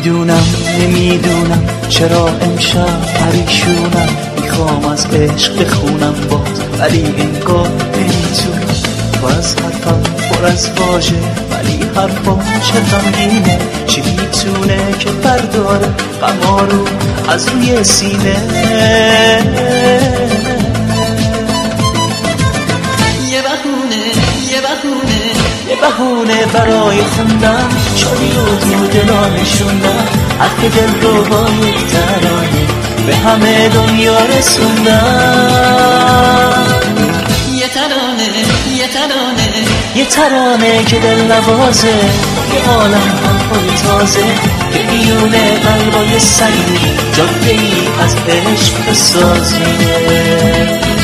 نمیدونم چرا امشب پریشونم، میخوام از عشق بخونم باز ولی انگار نمیتونم. تو از حرفم پر از واژه ولی حرفم چه غمگینه، چی میتونه که برداره غما رو از روی سینه. یه بهونه برای خوندن شادی رو تو دلا نشوندن، حرف دل رو با یک ترانه به همه دنیا رسوندن. یه ترانه که دل نوازه، یه عالم حرفای تازه که میونه قلبای سنگی جاده ای از عشق بسازه.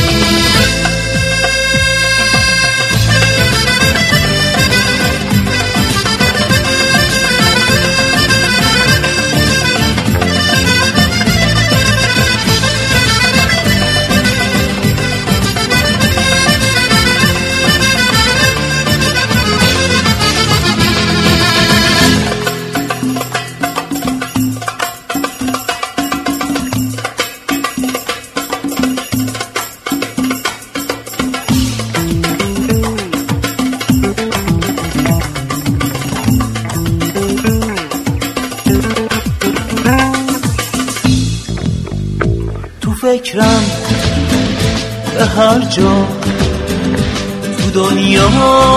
فکرم به هر جا تو دنیا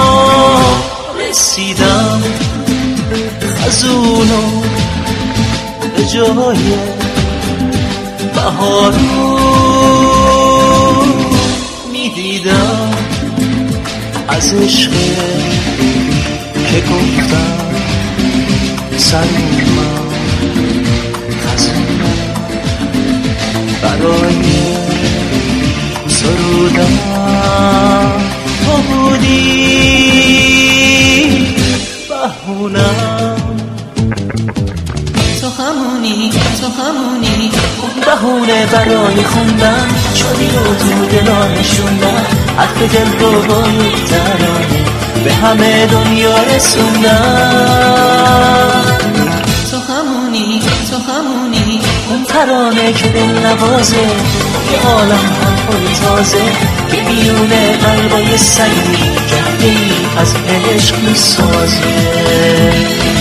رسیدم، خزونو به جای بهارو میدیدم، از عشق که گفتم سلام خزونو برای سرودن تو بودی بهونم. تو همونی بهونه برای خوندن شادی رو تو دلا نشوندن، حرف دل رو با یک ترانه به همه دنیا رسوندن. تو همونی اون ترانه که دل نوازه، یه عالم حرفای تازه که میونه قلبای سنگی جاده ای از عشق میسازه.